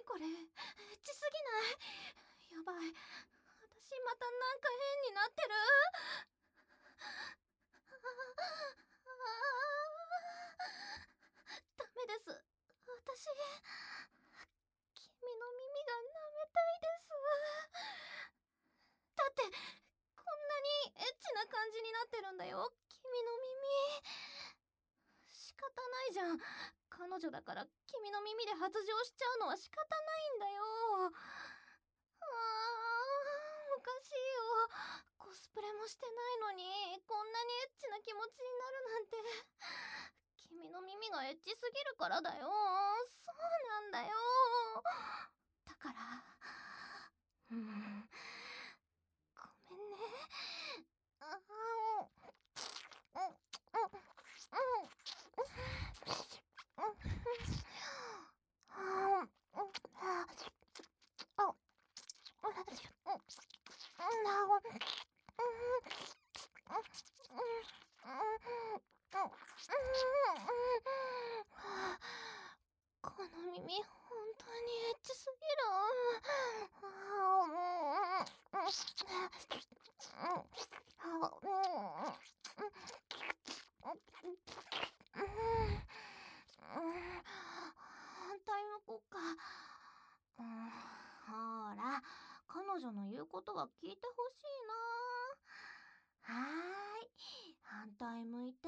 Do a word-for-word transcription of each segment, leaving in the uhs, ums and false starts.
これエッチすぎない？やばい、私またなんか変になってる。ダメです、私君の耳が舐めたいです。だってこんなにエッチな感じになってるんだよ、君の耳。仕方ないじゃん、彼女だから君の耳で発情しちゃうのは仕方ないんだよ。あー、おかしいよ、コスプレもしてないのにこんなにエッチな気持ちになるなんて。君の耳がエッチすぎるからだよ。そうなんだよ。だからうん、ごめんね。あーこの耳本当にエッチすぎる。反対向こうか。うん、ほら、彼女の言うことは聞いてほしいな。はーい、反対向いて。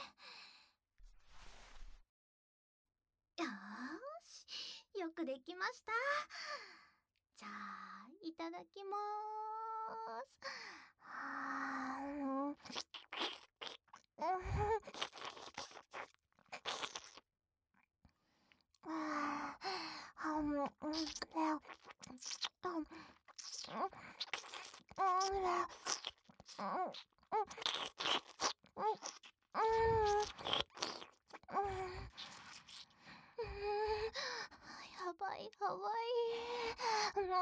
よーし、よくできました。じゃあいただきまーす。はーんやばい、かわいい。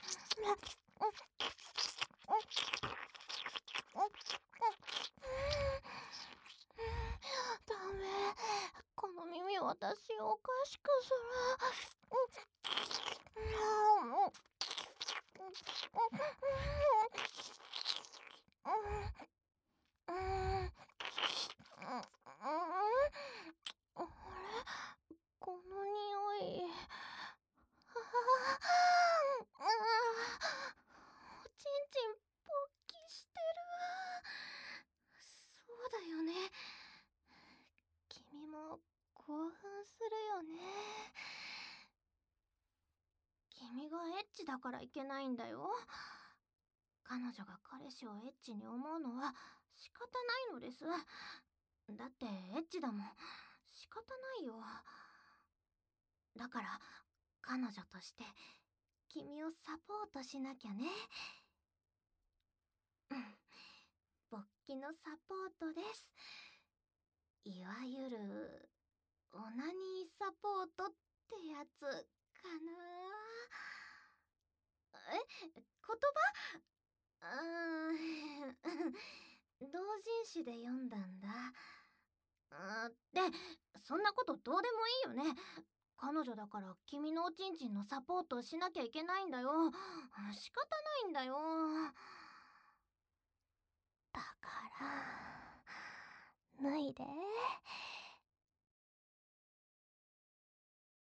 ダメ、この耳私おかしくする。あれ、この匂い。ああ、おちんちん勃起してる。そうだよね、君も興奮するよね。君がエッチだからいけないんだよ。彼女が彼氏をエッチに思うのは仕方ないのです。だってエッチだもん、仕方ないよ。だから彼女として君をサポートしなきゃね。うん、勃起のサポートです。いわゆるオナニーサポートってやつかな。え、言葉？うーん同人誌で読んだんだ。あで、そんなことどうでもいいよね。彼女だから君のおちんちんのサポートをしなきゃいけないんだよ。仕方ないんだよ。だから脱いで。